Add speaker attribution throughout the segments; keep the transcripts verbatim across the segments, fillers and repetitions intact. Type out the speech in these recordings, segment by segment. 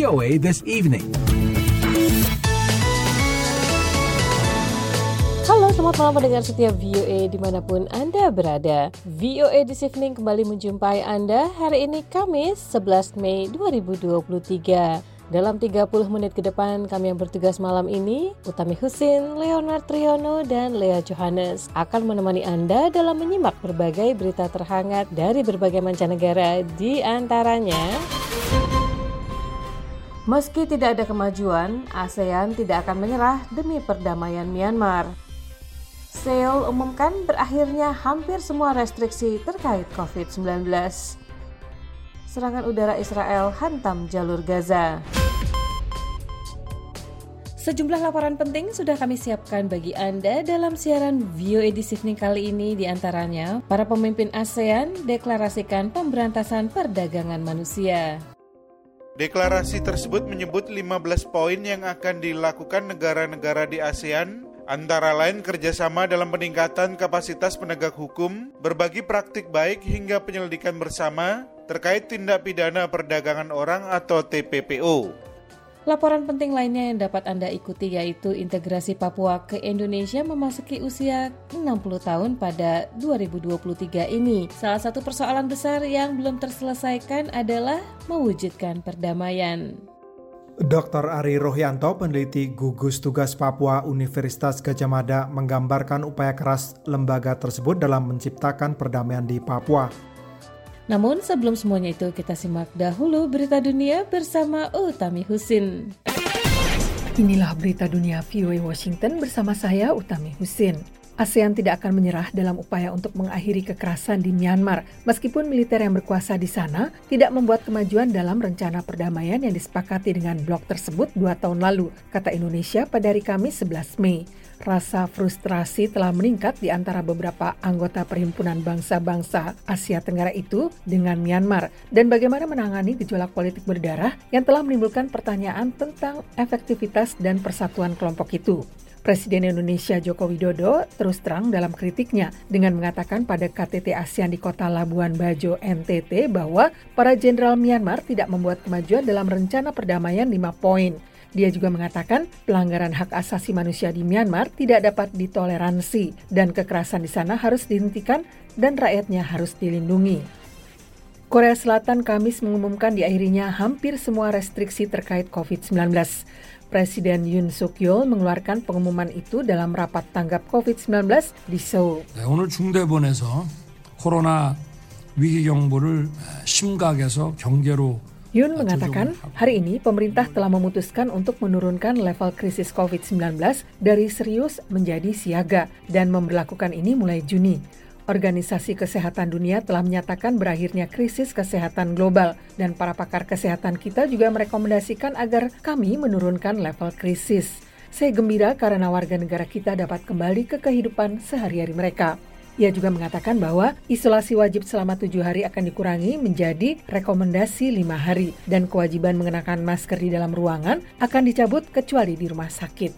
Speaker 1: O A This Evening.
Speaker 2: Halo, selamat malam pendengar setia V O A dimanapun Anda berada. V O A This Evening kembali menjumpai Anda hari ini Kamis sebelas Mei dua ribu dua puluh tiga. Dalam tiga puluh menit ke depan, kami yang bertugas malam ini, Utami Husin, Leonard Triono, dan Lea Johannes akan menemani Anda dalam menyimak berbagai berita terhangat dari berbagai mancanegara, di antaranya... Meski tidak ada kemajuan, ASEAN tidak akan menyerah demi perdamaian Myanmar. Seoul umumkan berakhirnya hampir semua restriksi terkait covid sembilan belas. Serangan udara Israel hantam jalur Gaza. Sejumlah laporan penting sudah kami siapkan bagi Anda dalam siaran V O A This Evening kali ini, di antaranya para pemimpin ASEAN deklarasikan pemberantasan perdagangan manusia.
Speaker 3: Deklarasi tersebut menyebut lima belas poin yang akan dilakukan negara-negara di ASEAN, antara lain kerjasama dalam peningkatan kapasitas penegak hukum, berbagi praktik baik hingga penyelidikan bersama terkait tindak pidana perdagangan orang atau T P P O.
Speaker 2: Laporan penting lainnya yang dapat Anda ikuti yaitu integrasi Papua ke Indonesia memasuki usia enam puluh tahun pada dua ribu dua puluh tiga ini. Salah satu persoalan besar yang belum terselesaikan adalah mewujudkan perdamaian.
Speaker 4: Doktor Ari Rohyanto, peneliti gugus tugas Papua Universitas Gadjah Mada, menggambarkan upaya keras lembaga tersebut dalam menciptakan perdamaian di Papua.
Speaker 2: Namun sebelum semuanya itu, kita simak dahulu berita dunia bersama Utami Husin.
Speaker 5: Inilah berita dunia V O A Washington bersama saya, Utami Husin. ASEAN tidak akan menyerah dalam upaya untuk mengakhiri kekerasan di Myanmar, meskipun militer yang berkuasa di sana tidak membuat kemajuan dalam rencana perdamaian yang disepakati dengan blok tersebut dua tahun lalu, kata Indonesia pada hari Kamis sebelas Mei. Rasa frustrasi telah meningkat di antara beberapa anggota Perhimpunan Bangsa-Bangsa Asia Tenggara itu dengan Myanmar, dan bagaimana menangani gejolak politik berdarah yang telah menimbulkan pertanyaan tentang efektivitas dan persatuan kelompok itu. Presiden Indonesia Joko Widodo terus terang dalam kritiknya dengan mengatakan pada K T T ASEAN di kota Labuan Bajo, N T T, bahwa para jenderal Myanmar tidak membuat kemajuan dalam rencana perdamaian lima poin. Dia juga mengatakan pelanggaran hak asasi manusia di Myanmar tidak dapat ditoleransi dan kekerasan di sana harus dihentikan dan rakyatnya harus dilindungi. Korea Selatan Kamis mengumumkan diakhirinya hampir semua restriksi terkait covid sembilan belas. Presiden Yoon Suk Yeol mengeluarkan pengumuman itu dalam rapat tanggap covid sembilan belas di Seoul.
Speaker 6: 네, 오늘 중대본에서 코로나 위기 경보를 심각해서 경계로
Speaker 5: Yoon mengatakan, hari ini pemerintah telah memutuskan untuk menurunkan level krisis covid sembilan belas dari serius menjadi siaga dan memberlakukan ini mulai Juni. Organisasi Kesehatan Dunia telah menyatakan berakhirnya krisis kesehatan global dan para pakar kesehatan kita juga merekomendasikan agar kami menurunkan level krisis. Saya gembira karena warga negara kita dapat kembali ke kehidupan sehari-hari mereka. Ia juga mengatakan bahwa isolasi wajib selama tujuh hari akan dikurangi menjadi rekomendasi lima hari dan kewajiban mengenakan masker di dalam ruangan akan dicabut kecuali di rumah sakit.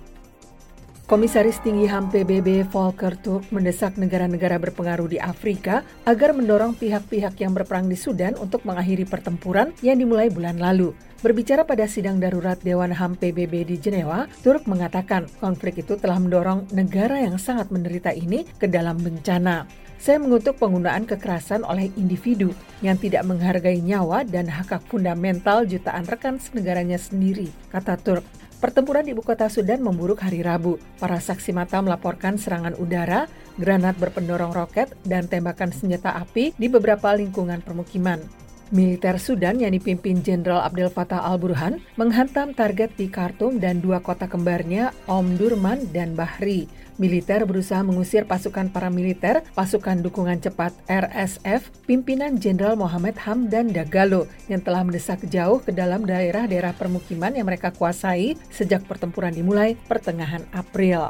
Speaker 5: Komisaris Tinggi H A M P B B Volker Turk mendesak negara-negara berpengaruh di Afrika agar mendorong pihak-pihak yang berperang di Sudan untuk mengakhiri pertempuran yang dimulai bulan lalu. Berbicara pada sidang darurat Dewan H A M P B B di Jenewa, Turk mengatakan konflik itu telah mendorong negara yang sangat menderita ini ke dalam bencana. Saya mengutuk penggunaan kekerasan oleh individu yang tidak menghargai nyawa dan hak-hak fundamental jutaan rekan senegaranya sendiri, kata Turk. Pertempuran di ibu kota Sudan memburuk hari Rabu. Para saksi mata melaporkan serangan udara, granat berpendorong roket, dan tembakan senjata api di beberapa lingkungan permukiman. Militer Sudan yang dipimpin Jenderal Abdel Fattah al-Burhan menghantam target di Khartoum dan dua kota kembarnya Omdurman dan Bahri. Militer berusaha mengusir pasukan paramiliter, pasukan dukungan cepat R S F, pimpinan Jenderal Mohamed Hamdan Dagalo yang telah mendesak jauh ke dalam daerah-daerah permukiman yang mereka kuasai sejak pertempuran dimulai pertengahan April.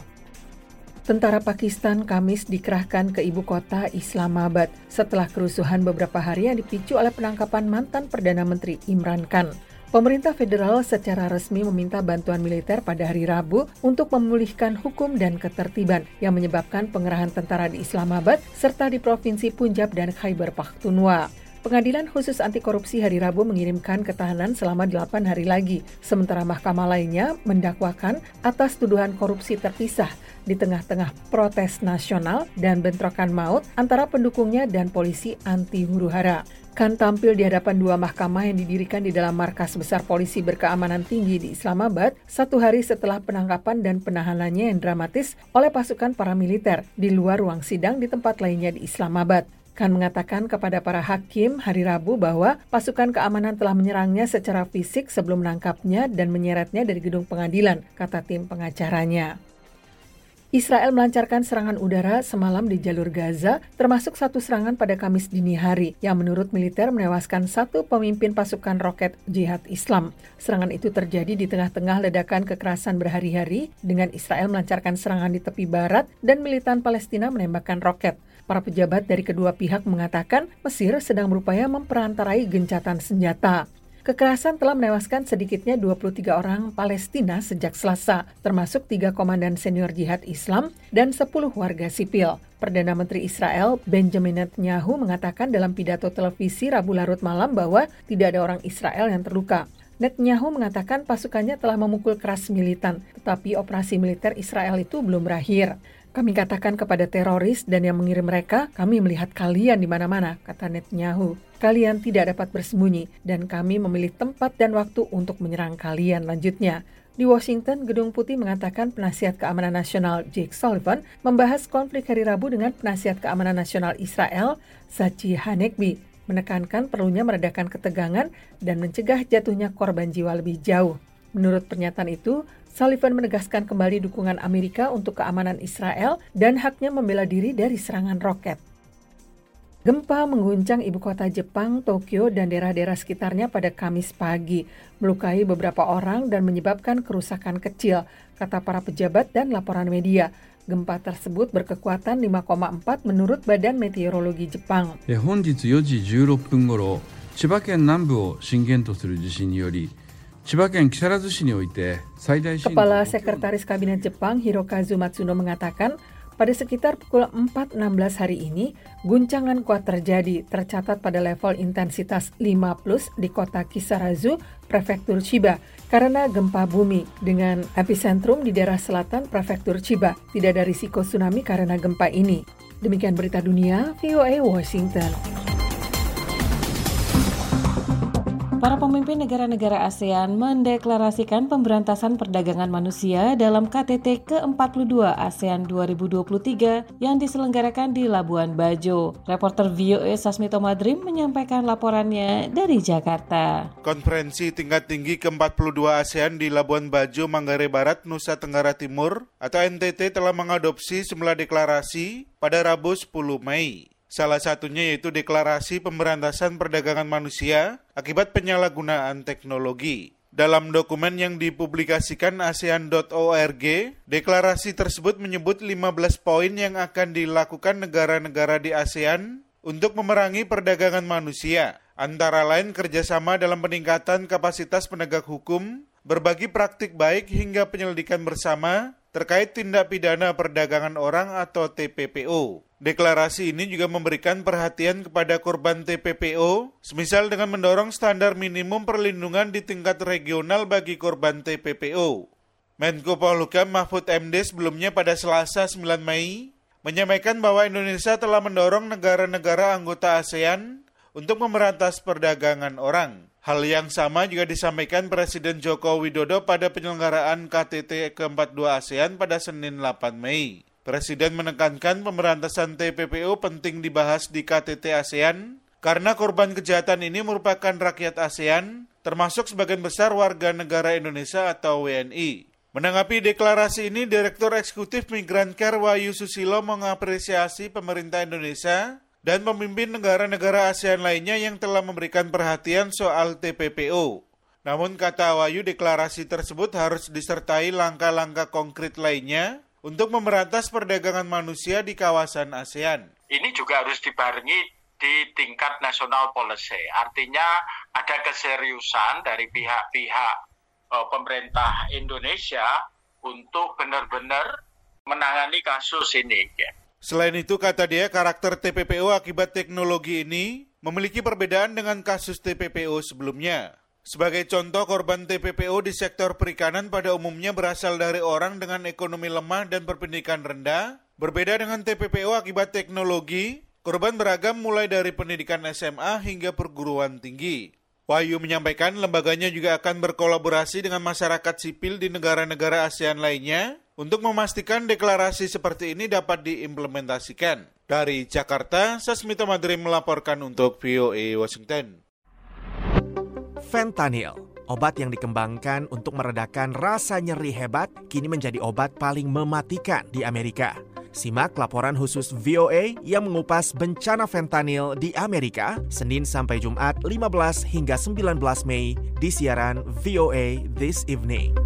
Speaker 5: Tentara Pakistan Kamis dikerahkan ke ibu kota Islamabad setelah kerusuhan beberapa hari yang dipicu oleh penangkapan mantan Perdana Menteri Imran Khan. Pemerintah federal secara resmi meminta bantuan militer pada hari Rabu untuk memulihkan hukum dan ketertiban yang menyebabkan pengerahan tentara di Islamabad serta di Provinsi Punjab dan Khyber Pakhtunkhwa. Pengadilan Khusus Anti Korupsi hari Rabu mengirimkan ketahanan selama delapan hari lagi, sementara mahkamah lainnya mendakwakan atas tuduhan korupsi terpisah di tengah-tengah protes nasional dan bentrokan maut antara pendukungnya dan polisi anti huru-hara. Khan tampil di hadapan dua mahkamah yang didirikan di dalam markas besar polisi berkeamanan tinggi di Islamabad satu hari setelah penangkapan dan penahanannya yang dramatis oleh pasukan paramiliter di luar ruang sidang di tempat lainnya di Islamabad. Khan mengatakan kepada para hakim hari Rabu bahwa pasukan keamanan telah menyerangnya secara fisik sebelum menangkapnya dan menyeretnya dari gedung pengadilan, kata tim pengacaranya. Israel melancarkan serangan udara semalam di jalur Gaza, termasuk satu serangan pada Kamis dini hari, yang menurut militer menewaskan satu pemimpin pasukan roket Jihad Islam. Serangan itu terjadi di tengah-tengah ledakan kekerasan berhari-hari, dengan Israel melancarkan serangan di tepi barat dan militan Palestina menembakkan roket. Para pejabat dari kedua pihak mengatakan Mesir sedang berupaya memperantarai gencatan senjata. Kekerasan telah menewaskan sedikitnya dua puluh tiga orang Palestina sejak Selasa, termasuk tiga komandan senior Jihad Islam dan sepuluh warga sipil. Perdana Menteri Israel Benjamin Netanyahu mengatakan dalam pidato televisi Rabu larut malam bahwa tidak ada orang Israel yang terluka. Netanyahu mengatakan pasukannya telah memukul keras militan, tetapi operasi militer Israel itu belum berakhir. Kami katakan kepada teroris dan yang mengirim mereka, kami melihat kalian di mana-mana, kata Netanyahu. Kalian tidak dapat bersembunyi, dan kami memilih tempat dan waktu untuk menyerang kalian, lanjutnya. Di Washington, Gedung Putih mengatakan Penasihat Keamanan Nasional Jake Sullivan membahas konflik hari Rabu dengan Penasihat Keamanan Nasional Israel, Tzachi Hanegbi, menekankan perlunya meredakan ketegangan dan mencegah jatuhnya korban jiwa lebih jauh. Menurut pernyataan itu, Sullivan menegaskan kembali dukungan Amerika untuk keamanan Israel dan haknya membela diri dari serangan roket. Gempa mengguncang ibu kota Jepang, Tokyo, dan daerah-daerah sekitarnya pada Kamis pagi, melukai beberapa orang dan menyebabkan kerusakan kecil, kata para pejabat dan laporan media. Gempa tersebut berkekuatan lima koma empat menurut Badan Meteorologi Jepang.
Speaker 1: 本日よじじゅうろっぷん頃、千葉県南部を震源とする地震により、
Speaker 5: Kepala Sekretaris Kabinet Jepang Hirokazu Matsuno mengatakan pada sekitar pukul empat enam belas hari ini, guncangan kuat terjadi tercatat pada level intensitas lima plus di kota Kisarazu, Prefektur Chiba, karena gempa bumi dengan epicentrum di daerah selatan Prefektur Chiba. Tidak ada risiko tsunami karena gempa ini. Demikian berita dunia, V O A Washington.
Speaker 2: Para pemimpin negara-negara ASEAN mendeklarasikan pemberantasan perdagangan manusia dalam K T T ke empat puluh dua ASEAN dua ribu dua puluh tiga yang diselenggarakan di Labuan Bajo. Reporter V O A Sasmito Madrim menyampaikan laporannya dari Jakarta.
Speaker 3: Konferensi tingkat tinggi ke empat puluh dua ASEAN di Labuan Bajo, Manggarai Barat, Nusa Tenggara Timur atau N T T telah mengadopsi sembilan deklarasi pada Rabu sepuluh Mei. Salah satunya yaitu deklarasi pemberantasan perdagangan manusia akibat penyalahgunaan teknologi. Dalam dokumen yang dipublikasikan asean dot org, deklarasi tersebut menyebut lima belas poin yang akan dilakukan negara-negara di ASEAN untuk memerangi perdagangan manusia, antara lain kerjasama dalam peningkatan kapasitas penegak hukum, berbagi praktik baik hingga penyelidikan bersama terkait tindak pidana perdagangan orang atau T P P O. Deklarasi ini juga memberikan perhatian kepada korban T P P O, semisal dengan mendorong standar minimum perlindungan di tingkat regional bagi korban T P P O. Menko Polhukam Mahfud M D sebelumnya pada Selasa sembilan Mei menyampaikan bahwa Indonesia telah mendorong negara-negara anggota ASEAN untuk memberantas perdagangan orang. Hal yang sama juga disampaikan Presiden Joko Widodo pada penyelenggaraan K T T ke empat puluh dua ASEAN pada Senin delapan Mei. Presiden menekankan pemberantasan T P P O penting dibahas di K T T ASEAN karena korban kejahatan ini merupakan rakyat ASEAN, termasuk sebagian besar warga negara Indonesia atau W N I. Menanggapi deklarasi ini, Direktur Eksekutif Migran Care Wahyu Susilo mengapresiasi pemerintah Indonesia dan pemimpin negara-negara ASEAN lainnya yang telah memberikan perhatian soal T P P O. Namun kata Wahyu, deklarasi tersebut harus disertai langkah-langkah konkret lainnya untuk memberantas perdagangan manusia di kawasan ASEAN.
Speaker 7: Ini juga harus dibarengi di tingkat national policy. Artinya ada keseriusan dari pihak-pihak uh, pemerintah Indonesia untuk benar-benar menangani kasus ini.
Speaker 3: Selain itu, kata dia, karakter T P P O akibat teknologi ini memiliki perbedaan dengan kasus T P P O sebelumnya. Sebagai contoh, korban T P P O di sektor perikanan pada umumnya berasal dari orang dengan ekonomi lemah dan berpendidikan rendah. Berbeda dengan T P P O akibat teknologi, korban beragam mulai dari pendidikan S M A hingga perguruan tinggi. Wahyu menyampaikan lembaganya juga akan berkolaborasi dengan masyarakat sipil di negara-negara ASEAN lainnya untuk memastikan deklarasi seperti ini dapat diimplementasikan. Dari Jakarta, Sasmita Madri melaporkan untuk V O A Washington.
Speaker 8: Fentanyl, obat yang dikembangkan untuk meredakan rasa nyeri hebat, kini menjadi obat paling mematikan di Amerika. Simak laporan khusus V O A yang mengupas bencana fentanyl di Amerika, Senin sampai Jumat lima belas hingga sembilan belas Mei di siaran V O A This Evening.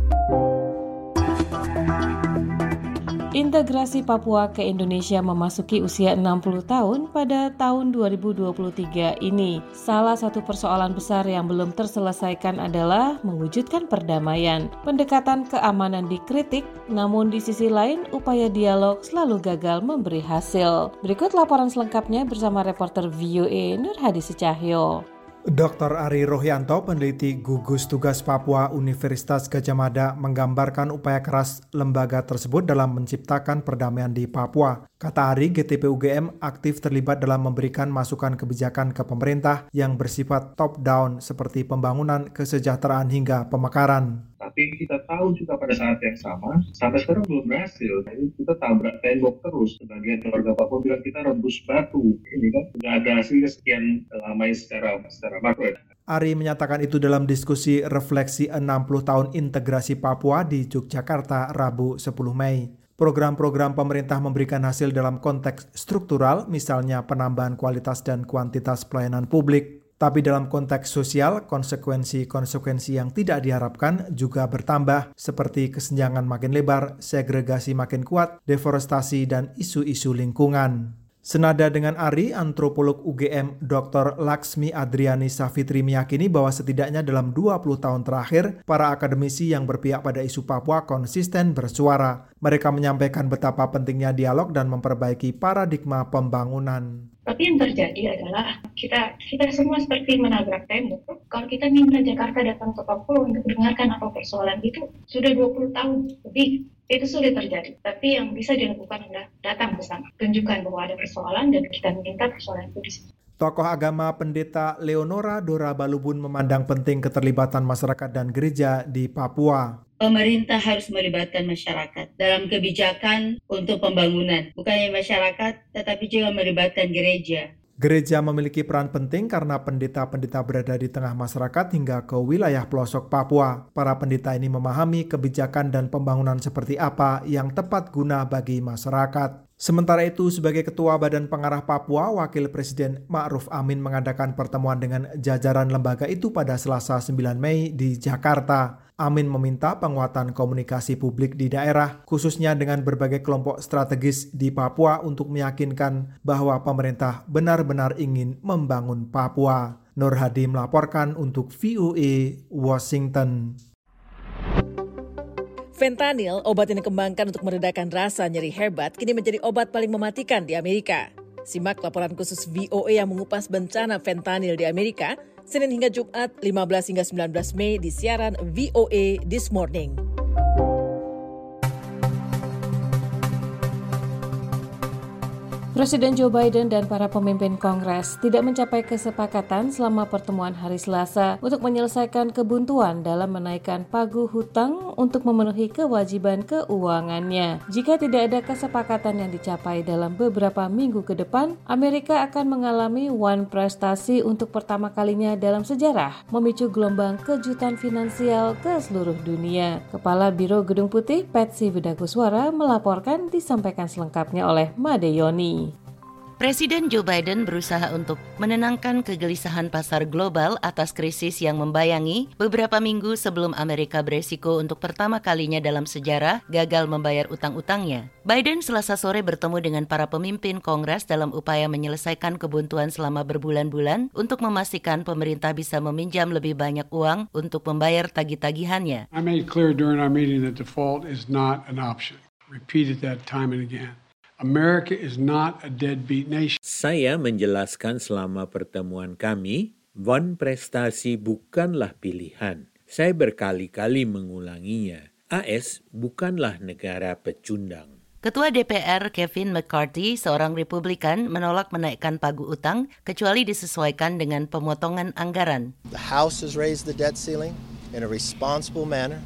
Speaker 2: Integrasi Papua ke Indonesia memasuki usia enam puluh tahun pada tahun dua ribu dua puluh tiga ini. Salah satu persoalan besar yang belum terselesaikan adalah mewujudkan perdamaian. Pendekatan keamanan dikritik, namun di sisi lain upaya dialog selalu gagal memberi hasil. Berikut laporan selengkapnya bersama reporter V O A Nur Hadi Secahyo.
Speaker 4: Doktor Ari Rohyanto, peneliti gugus tugas Papua Universitas Gadjah Mada, menggambarkan upaya keras lembaga tersebut dalam menciptakan perdamaian di Papua. Kata Ari, G T P U G M aktif terlibat dalam memberikan masukan kebijakan ke pemerintah yang bersifat top-down seperti pembangunan, kesejahteraan hingga pemekaran.
Speaker 9: Tapi kita tahu juga pada saat yang sama, sampai sekarang belum berhasil. Jadi kita tabrak tembok terus. Sebagian keluarga Papua bilang kita rebus batu. Ini kan sudah ada hasilnya sekian lama secara, secara makro.
Speaker 4: Ari menyatakan itu dalam diskusi refleksi enam puluh tahun integrasi Papua di Yogyakarta, Rabu sepuluh Mei. Program-program pemerintah memberikan hasil dalam konteks struktural, misalnya penambahan kualitas dan kuantitas pelayanan publik. Tapi dalam konteks sosial, konsekuensi-konsekuensi yang tidak diharapkan juga bertambah, seperti kesenjangan makin lebar, segregasi makin kuat, deforestasi, dan isu-isu lingkungan. Senada dengan Ari, antropolog U G M Doktor Laksmi Adriani Safitri meyakini bahwa setidaknya dalam dua puluh tahun terakhir, para akademisi yang berpihak pada isu Papua konsisten bersuara. Mereka menyampaikan betapa pentingnya dialog dan memperbaiki paradigma pembangunan.
Speaker 10: Tapi yang terjadi adalah kita kita semua seperti menabrak tembok. Kalau kita minta Jakarta datang ke Papua untuk mendengarkan apa persoalan itu, sudah dua puluh tahun lebih. Itu sulit terjadi. Tapi yang bisa dilakukan adalah datang ke sana, tunjukkan bahwa ada persoalan dan kita minta persoalan itu di sini.
Speaker 4: Tokoh agama Pendeta Leonora Dora Balubun memandang penting keterlibatan masyarakat dan gereja di Papua.
Speaker 11: Pemerintah harus melibatkan masyarakat dalam kebijakan untuk pembangunan. Bukan hanya masyarakat, tetapi juga melibatkan gereja.
Speaker 4: Gereja memiliki peran penting karena pendeta-pendeta berada di tengah masyarakat hingga ke wilayah pelosok Papua. Para pendeta ini memahami kebijakan dan pembangunan seperti apa yang tepat guna bagi masyarakat. Sementara itu, sebagai Ketua Badan Pengarah Papua, Wakil Presiden Ma'ruf Amin mengadakan pertemuan dengan jajaran lembaga itu pada Selasa sembilan Mei di Jakarta. Amin meminta penguatan komunikasi publik di daerah, khususnya dengan berbagai kelompok strategis di Papua untuk meyakinkan bahwa pemerintah benar-benar ingin membangun Papua. Nur Hadi melaporkan untuk V O A Washington.
Speaker 5: Fentanyl, obat yang dikembangkan untuk meredakan rasa nyeri hebat, kini menjadi obat paling mematikan di Amerika. Simak laporan khusus V O A yang mengupas bencana fentanyl di Amerika, Senin hingga Jumat lima belas hingga sembilan belas Mei di siaran V O A This Morning.
Speaker 2: Presiden Joe Biden dan para pemimpin Kongres tidak mencapai kesepakatan selama pertemuan hari Selasa untuk menyelesaikan kebuntuan dalam menaikkan pagu hutang untuk memenuhi kewajiban keuangannya. Jika tidak ada kesepakatan yang dicapai dalam beberapa minggu ke depan, Amerika akan mengalami one prestasi untuk pertama kalinya dalam sejarah, memicu gelombang kejutan finansial ke seluruh dunia. Kepala Biro Gedung Putih, Patsy Widakuswara, melaporkan, disampaikan selengkapnya oleh Made Yoni.
Speaker 12: Presiden Joe Biden berusaha untuk menenangkan kegelisahan pasar global atas krisis yang membayangi beberapa minggu sebelum Amerika beresiko untuk pertama kalinya dalam sejarah gagal membayar utang-utangnya. Biden Selasa sore bertemu dengan para pemimpin Kongres dalam upaya menyelesaikan kebuntuan selama berbulan-bulan untuk memastikan pemerintah bisa meminjam lebih banyak uang untuk membayar tagih-tagihannya.
Speaker 13: I made clear during our meeting that default is not an option. Repeated that time and again. America is not a deadbeat nation.
Speaker 14: Saya menjelaskan selama pertemuan kami, One prestasi bukanlah pilihan. Saya berkali-kali mengulanginya. A S bukanlah negara pecundang.
Speaker 12: Ketua D P R Kevin McCarthy, seorang Republikan, menolak menaikkan pagu utang kecuali disesuaikan dengan pemotongan anggaran.
Speaker 15: The House has raised the debt ceiling in a responsible manner.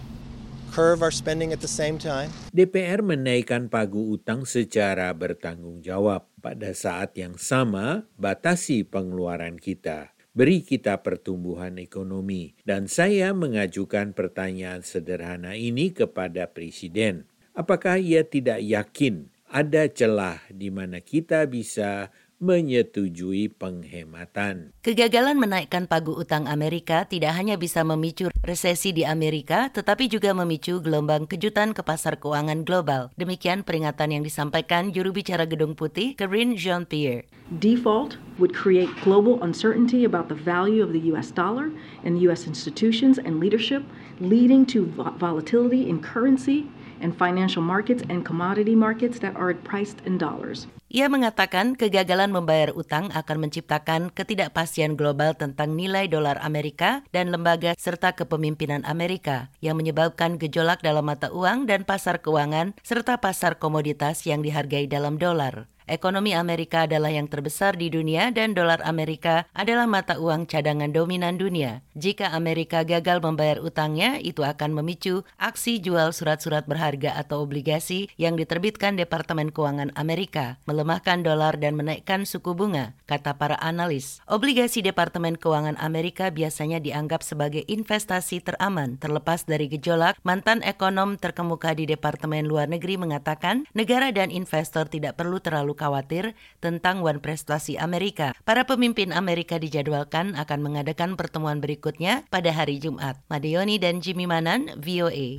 Speaker 15: Curve our spending at the same time.
Speaker 14: D P R menaikkan pagu utang secara bertanggung jawab. Pada saat yang sama, batasi pengeluaran kita. Beri kita pertumbuhan ekonomi. Dan saya mengajukan pertanyaan sederhana ini kepada Presiden. Apakah ia tidak yakin ada celah di mana kita bisa menyetujui penghematan?
Speaker 12: Kegagalan menaikkan pagu utang Amerika tidak hanya bisa memicu resesi di Amerika, tetapi juga memicu gelombang kejutan ke pasar keuangan global. Demikian peringatan yang disampaikan juru bicara Gedung Putih, Karine Jean-Pierre.
Speaker 16: Default would create global uncertainty about the value of the U S dollar and U S institutions and leadership, leading to volatility in currency and financial markets and commodity markets that are priced in dollars.
Speaker 12: Ia mengatakan kegagalan membayar utang akan menciptakan ketidakpastian global tentang nilai dolar Amerika dan lembaga serta kepemimpinan Amerika yang menyebabkan gejolak dalam mata uang dan pasar keuangan serta pasar komoditas yang dihargai dalam dolar. Ekonomi Amerika adalah yang terbesar di dunia dan dolar Amerika adalah mata uang cadangan dominan dunia. Jika Amerika gagal membayar utangnya, itu akan memicu aksi jual surat-surat berharga atau obligasi yang diterbitkan Departemen Keuangan Amerika, melemahkan dolar dan menaikkan suku bunga, kata para analis. Obligasi Departemen Keuangan Amerika biasanya dianggap sebagai investasi teraman. Terlepas dari gejolak, mantan ekonom terkemuka di Departemen Luar Negeri mengatakan negara dan investor tidak perlu terlalu khawatir tentang One prestasi Amerika. Para pemimpin Amerika dijadwalkan akan mengadakan pertemuan berikutnya pada hari Jumat. Madioni dan Jimmy Manan, V O A.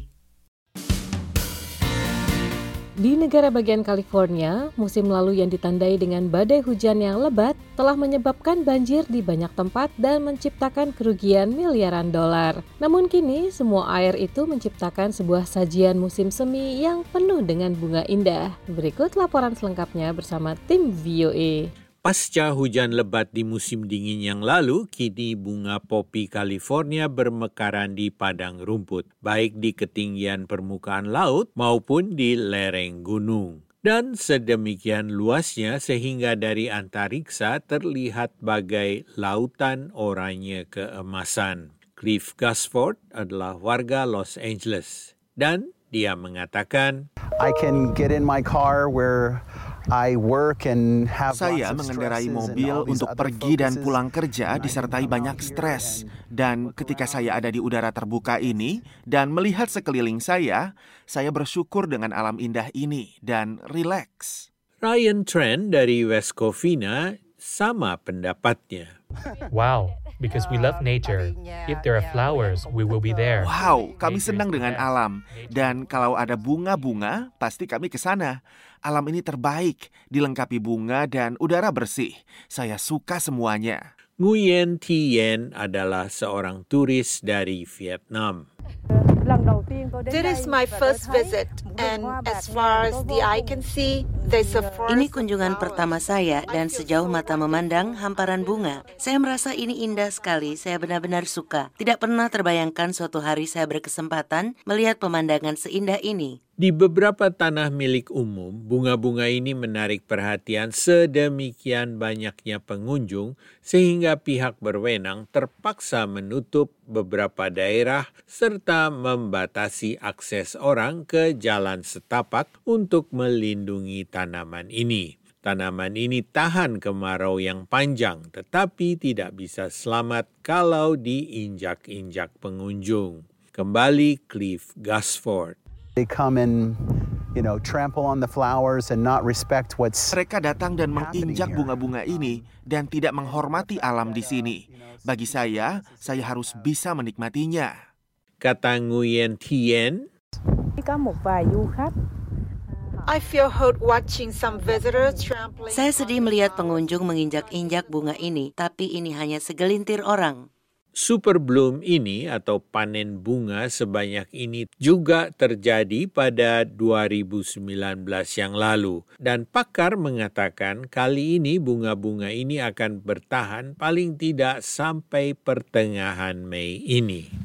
Speaker 2: Di negara bagian California, musim lalu yang ditandai dengan badai hujan yang lebat telah menyebabkan banjir di banyak tempat dan menciptakan kerugian miliaran dolar. Namun kini, semua air itu menciptakan sebuah sajian musim semi yang penuh dengan bunga indah. Berikut laporan selengkapnya bersama tim V O A.
Speaker 14: Pasca hujan lebat di musim dingin yang lalu, kini bunga popi California bermekaran di padang rumput, baik di ketinggian permukaan laut maupun di lereng gunung. Dan sedemikian luasnya sehingga dari antariksa terlihat bagai lautan oranye keemasan. Cliff Gusford adalah warga Los Angeles dan dia mengatakan,
Speaker 17: I can get in my car where I work and have
Speaker 8: Saya mengendarai mobil untuk pergi dan pulang kerja disertai banyak stres. Dan ketika saya ada di udara terbuka ini dan melihat sekeliling saya, saya bersyukur dengan alam indah ini dan rileks.
Speaker 14: Ryan Trent dari West Covina sama pendapatnya.
Speaker 18: Wow, because we love nature. If there are flowers, we will be there.
Speaker 8: Wow, kami senang dengan alam. Dan kalau ada bunga-bunga, pasti kami ke sana. Alam ini terbaik, dilengkapi bunga dan udara bersih. Saya suka semuanya.
Speaker 14: Nguyen Tien adalah seorang turis dari Vietnam.
Speaker 19: This is my first visit, and as far as the eye can see, there's a forest.
Speaker 12: Ini kunjungan pertama saya dan sejauh mata memandang hamparan bunga. Saya merasa ini indah sekali, saya benar-benar suka. Tidak pernah terbayangkan suatu hari saya berkesempatan melihat pemandangan seindah ini.
Speaker 14: Di beberapa tanah milik umum, bunga-bunga ini menarik perhatian sedemikian banyaknya pengunjung sehingga pihak berwenang terpaksa menutup beberapa daerah serta membatasi akses orang ke jalan setapak untuk melindungi tanaman ini. Tanaman ini tahan kemarau yang panjang tetapi tidak bisa selamat kalau diinjak-injak pengunjung. Kembali Cliff Gusford.
Speaker 17: They come and, you know, trample on the flowers and not respect what's.
Speaker 8: Mereka datang dan menginjak bunga-bunga ini dan tidak menghormati alam di sini. Bagi saya, saya harus bisa menikmatinya.
Speaker 14: Kata Nguyen Tien.
Speaker 19: I feel hurt watching some visitors trampling.
Speaker 12: Saya sedih melihat pengunjung menginjak-injak bunga ini, tapi ini hanya segelintir orang.
Speaker 14: Super bloom ini atau panen bunga sebanyak ini juga terjadi pada dua ribu sembilan belas yang lalu. Dan pakar mengatakan kali ini bunga-bunga ini akan bertahan paling tidak sampai pertengahan Mei ini.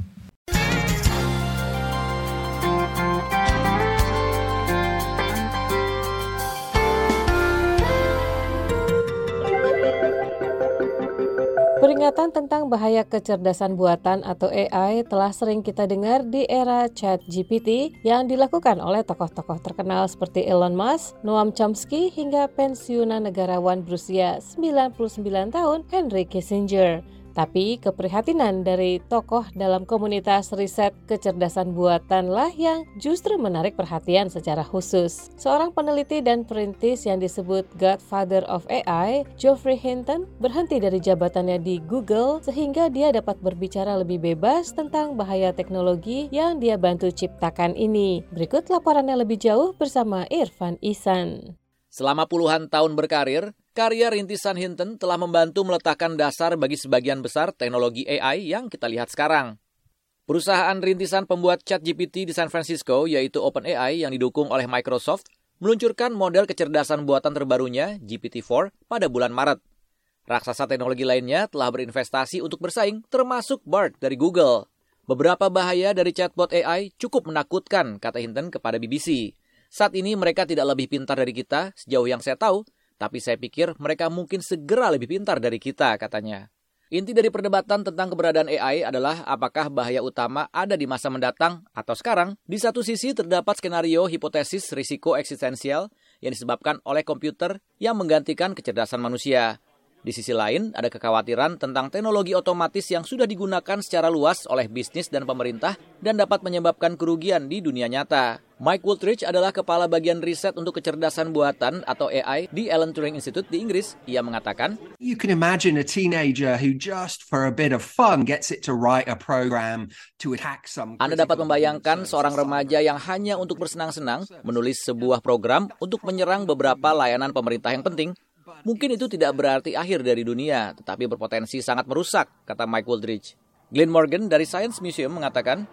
Speaker 2: Peringatan tentang bahaya kecerdasan buatan atau A I telah sering kita dengar di era ChatGPT yang dilakukan oleh tokoh-tokoh terkenal seperti Elon Musk, Noam Chomsky, hingga pensiunan negarawan berusia sembilan puluh sembilan tahun Henry Kissinger. Tapi keprihatinan dari tokoh dalam komunitas riset kecerdasan buatanlah yang justru menarik perhatian secara khusus. Seorang peneliti dan perintis yang disebut Godfather of A I, Geoffrey Hinton, berhenti dari jabatannya di Google sehingga dia dapat berbicara lebih bebas tentang bahaya teknologi yang dia bantu ciptakan ini. Berikut laporannya lebih jauh bersama Irfan Ihsan.
Speaker 20: Selama puluhan tahun berkarir, karya rintisan Hinton telah membantu meletakkan dasar bagi sebagian besar teknologi A I yang kita lihat sekarang. Perusahaan rintisan pembuat ChatGPT di San Francisco, yaitu OpenAI yang didukung oleh Microsoft, meluncurkan model kecerdasan buatan terbarunya, G P T four, pada bulan Maret. Raksasa teknologi lainnya telah berinvestasi untuk bersaing, termasuk Bard dari Google. Beberapa bahaya dari chatbot A I cukup menakutkan, kata Hinton kepada B B C. Saat ini mereka tidak lebih pintar dari kita, sejauh yang saya tahu, tapi saya pikir mereka mungkin segera lebih pintar dari kita, katanya. Inti dari perdebatan tentang keberadaan A I adalah apakah bahaya utama ada di masa mendatang atau sekarang. Di satu sisi terdapat skenario hipotesis risiko eksistensial yang disebabkan oleh komputer yang menggantikan kecerdasan manusia. Di sisi lain, ada kekhawatiran tentang teknologi otomatis yang sudah digunakan secara luas oleh bisnis dan pemerintah dan dapat menyebabkan kerugian di dunia nyata. Mike Wooldridge adalah kepala bagian riset untuk kecerdasan buatan atau A I di Alan Turing Institute di Inggris. Ia mengatakan,
Speaker 21: You can imagine a teenager who just for a bit of fun gets it to write a program to attack some...
Speaker 20: Anda dapat membayangkan seorang remaja yang hanya untuk bersenang-senang menulis sebuah program untuk menyerang beberapa layanan pemerintah yang penting. Mungkin itu tidak berarti akhir dari dunia, tetapi berpotensi sangat merusak, kata Mike Wooldridge. Glenn Morgan dari Science Museum mengatakan,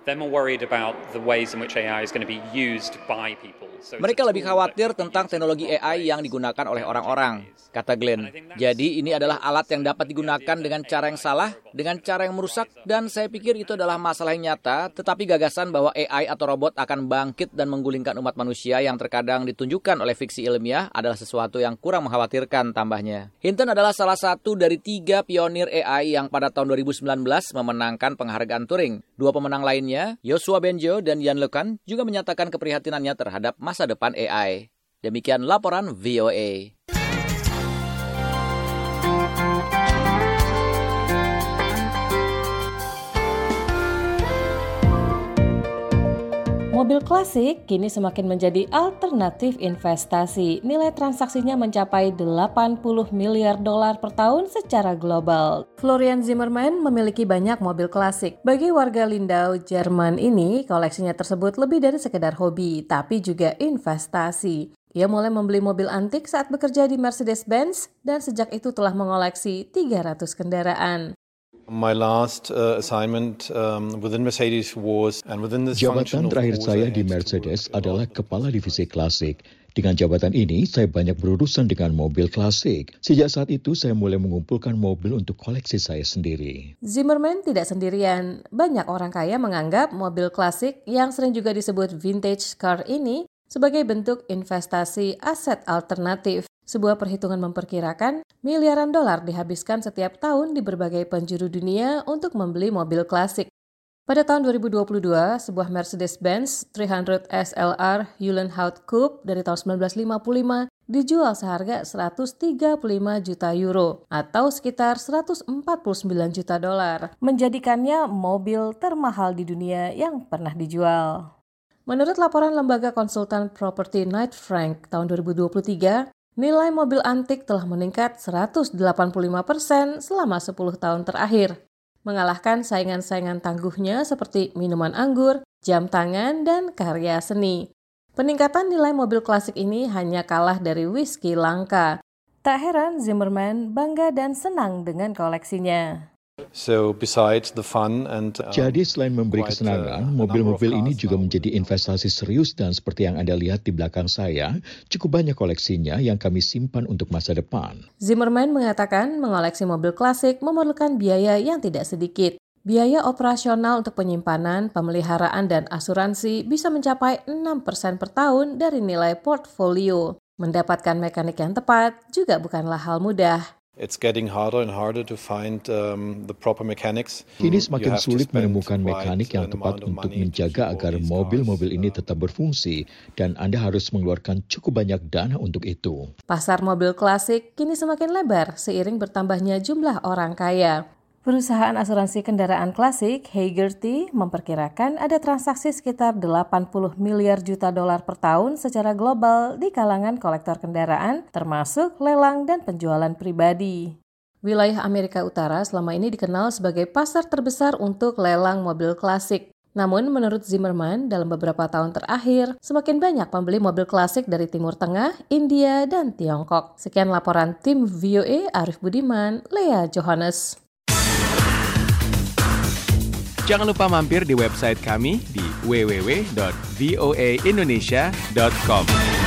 Speaker 20: mereka lebih khawatir tentang teknologi A I yang digunakan oleh orang-orang, kata Glenn. Jadi ini adalah alat yang dapat digunakan dengan cara yang salah, dengan cara yang merusak, dan saya pikir itu adalah masalah yang nyata, tetapi gagasan bahwa A I atau robot akan bangkit dan menggulingkan umat manusia yang terkadang ditunjukkan oleh fiksi ilmiah adalah sesuatu yang kurang mengkhawatirkan, tambahnya. Hinton adalah salah satu dari tiga pionir A I yang pada tahun dua ribu sembilan belas memenangkan penghargaan Turing. Dua pemenang lainnya, Yoshua Bengio dan Yann LeCun, juga menyatakan keprihatinannya terhadap masa depan A I. Demikian laporan V O A.
Speaker 2: Mobil klasik kini semakin menjadi alternatif investasi. Nilai transaksinya mencapai delapan puluh miliar dolar per tahun secara global. Florian Zimmermann memiliki banyak mobil klasik. Bagi warga Lindau, Jerman ini, koleksinya tersebut lebih dari sekedar hobi, tapi juga investasi. Ia mulai membeli mobil antik saat bekerja di Mercedes-Benz dan sejak itu telah mengoleksi tiga ratus kendaraan.
Speaker 22: My last uh, assignment um, within Mercedes was and within this
Speaker 23: Jabatan terakhir saya di Mercedes adalah kepala divisi klasik. Dengan jabatan ini, saya banyak berurusan dengan mobil klasik. Sejak saat itu, saya mulai mengumpulkan mobil untuk koleksi saya sendiri.
Speaker 2: Zimmermann tidak sendirian. Banyak orang kaya menganggap mobil klasik yang sering juga disebut vintage car ini sebagai bentuk investasi aset alternatif. Sebuah perhitungan memperkirakan miliaran dolar dihabiskan setiap tahun di berbagai penjuru dunia untuk membeli mobil klasik. Pada tahun dua ribu dua puluh dua, sebuah Mercedes-Benz tiga ratus S L R Uhlenhaut Coupe dari tahun sembilan belas lima puluh lima dijual seharga seratus tiga puluh lima juta euro atau sekitar seratus empat puluh sembilan juta dolar, menjadikannya mobil termahal di dunia yang pernah dijual. Menurut laporan lembaga konsultan properti Knight Frank tahun dua ribu dua puluh tiga, nilai mobil antik telah meningkat seratus delapan puluh lima persen selama sepuluh tahun terakhir, mengalahkan saingan-saingan tangguhnya seperti minuman anggur, jam tangan, dan karya seni. Peningkatan nilai mobil klasik ini hanya kalah dari whisky langka. Tak heran Zimmermann bangga dan senang dengan koleksinya.
Speaker 22: So besides the fun and um,
Speaker 23: Jadi selain memberi kesenangan, mobil-mobil ini juga menjadi investasi serius dan seperti yang Anda lihat di belakang saya, cukup banyak koleksinya yang kami simpan untuk masa depan.
Speaker 2: Zimmerman mengatakan mengoleksi mobil klasik memerlukan biaya yang tidak sedikit. Biaya operasional untuk penyimpanan, pemeliharaan, dan asuransi bisa mencapai enam persen per tahun dari nilai portfolio. Mendapatkan mekanik yang tepat juga bukanlah hal mudah.
Speaker 22: It's getting harder and harder to find um, the proper mechanics.
Speaker 23: Kini semakin sulit menemukan mekanik yang tepat untuk menjaga agar mobil-mobil ini tetap berfungsi dan Anda harus mengeluarkan cukup banyak dana untuk itu.
Speaker 2: Pasar mobil klasik kini semakin lebar seiring bertambahnya jumlah orang kaya. Perusahaan asuransi kendaraan klasik Hagerty memperkirakan ada transaksi sekitar delapan puluh miliar juta dolar per tahun secara global di kalangan kolektor kendaraan, termasuk lelang dan penjualan pribadi. Wilayah Amerika Utara selama ini dikenal sebagai pasar terbesar untuk lelang mobil klasik. Namun menurut Zimmerman, dalam beberapa tahun terakhir, semakin banyak pembeli mobil klasik dari Timur Tengah, India, dan Tiongkok. Sekian laporan tim V O A, Arif Budiman, Lea Johannes.
Speaker 1: Jangan lupa mampir di website kami di w w w dot v o a indonesia dot com.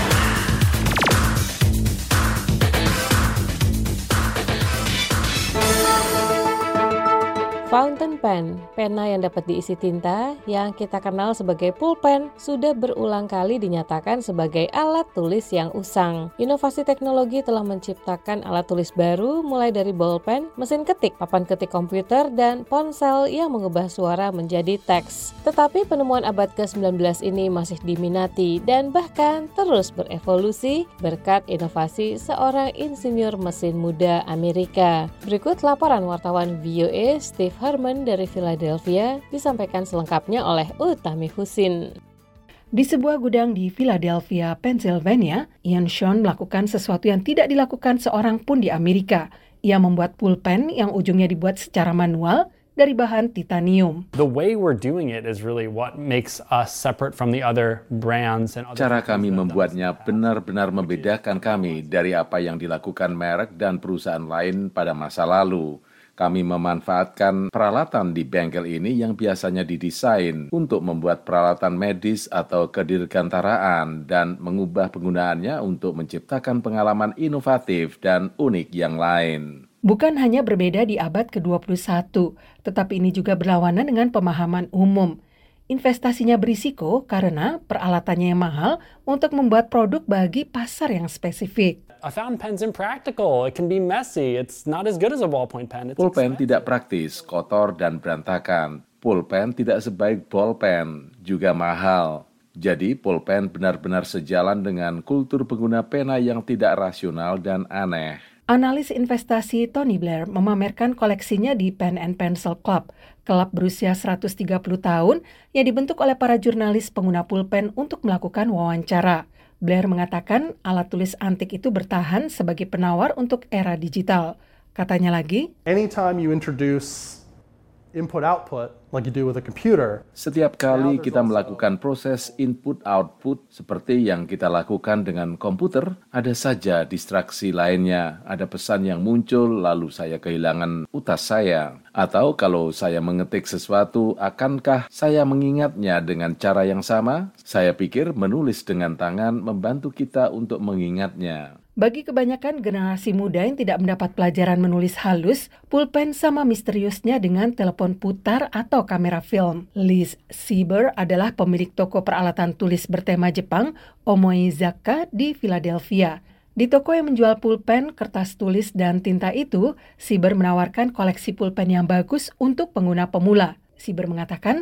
Speaker 2: Fountain pen, pena yang dapat diisi tinta, yang kita kenal sebagai pulpen, sudah berulang kali dinyatakan sebagai alat tulis yang usang. Inovasi teknologi telah menciptakan alat tulis baru mulai dari bolpen, mesin ketik, papan ketik komputer, dan ponsel yang mengubah suara menjadi teks. Tetapi penemuan abad ke sembilan belas ini masih diminati dan bahkan terus berevolusi berkat inovasi seorang insinyur mesin muda Amerika. Berikut laporan wartawan V O A Steve Herman dari Philadelphia, disampaikan selengkapnya oleh Utami Husin.
Speaker 5: Di sebuah gudang di Philadelphia, Pennsylvania, Ian Sean melakukan sesuatu yang tidak dilakukan seorang pun di Amerika. Ia membuat pulpen yang ujungnya dibuat secara manual dari bahan titanium.
Speaker 6: The way we're doing it is really what makes us separate from the other brands and other.
Speaker 7: Cara kami membuatnya benar-benar membedakan kami dari apa yang dilakukan merek dan perusahaan lain pada masa lalu. Kami memanfaatkan peralatan di bengkel ini yang biasanya didesain untuk membuat peralatan medis atau kedirgantaraan dan mengubah penggunaannya untuk menciptakan pengalaman inovatif dan unik yang lain.
Speaker 5: Bukan hanya berbeda di abad ke dua puluh satu, tetapi ini juga berlawanan dengan pemahaman umum. Investasinya berisiko karena peralatannya yang mahal untuk membuat produk bagi pasar yang spesifik.
Speaker 6: A fountain pen's impractical. It can be messy. It's not as good as a ballpoint pen. It's
Speaker 7: Pulpen tidak praktis, kotor dan berantakan. Pulpen tidak sebaik bolpen, juga mahal. Jadi pulpen benar-benar sejalan dengan kultur pengguna pena yang tidak rasional dan aneh.
Speaker 5: Analis investasi Tony Blair memamerkan koleksinya di Pen and Pencil Club, klub berusia seratus tiga puluh tahun yang dibentuk oleh para jurnalis pengguna pulpen untuk melakukan wawancara. Blair mengatakan alat tulis antik itu bertahan sebagai penawar untuk era digital. Katanya lagi,
Speaker 24: anytime you introduce input-output like you do with a computer.
Speaker 7: Setiap kali kita melakukan proses input-output seperti yang kita lakukan dengan komputer, ada saja distraksi lainnya. Ada pesan yang muncul, lalu saya kehilangan utas saya. Atau kalau saya mengetik sesuatu, akankah saya mengingatnya dengan cara yang sama? Saya pikir menulis dengan tangan membantu kita untuk mengingatnya.
Speaker 5: Bagi kebanyakan generasi muda yang tidak mendapat pelajaran menulis halus, pulpen sama misteriusnya dengan telepon putar atau kamera film. Liz Sieber adalah pemilik toko peralatan tulis bertema Jepang, Omoizaka di Philadelphia. Di toko yang menjual pulpen, kertas tulis, dan tinta itu, Sieber menawarkan koleksi pulpen yang bagus untuk pengguna pemula. Sieber mengatakan,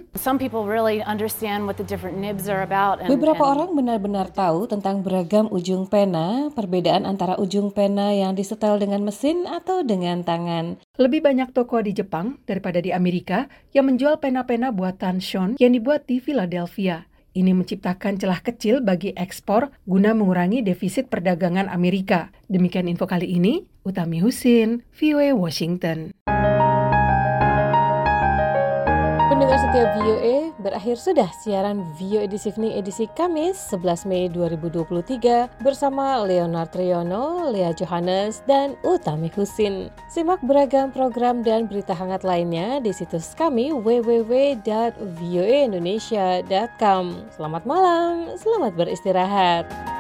Speaker 2: beberapa orang benar-benar tahu tentang beragam ujung pena, perbedaan antara ujung pena yang disetel dengan mesin atau dengan tangan.
Speaker 5: Lebih banyak toko di Jepang daripada di Amerika yang menjual pena-pena buatan Sean yang dibuat di Philadelphia. Ini menciptakan celah kecil bagi ekspor guna mengurangi defisit perdagangan Amerika. Demikian info kali ini, Utami Husin, V O A Washington.
Speaker 2: Pendengar setia setia V O A, berakhir sudah siaran V O A This Evening edisi Kamis sebelas Mei dua ribu dua puluh tiga bersama Leonard Triono, Lea Johannes, dan Utami Husin. Simak beragam program dan berita hangat lainnya di situs kami w w w dot v o a indonesia dot com. Selamat malam, selamat beristirahat.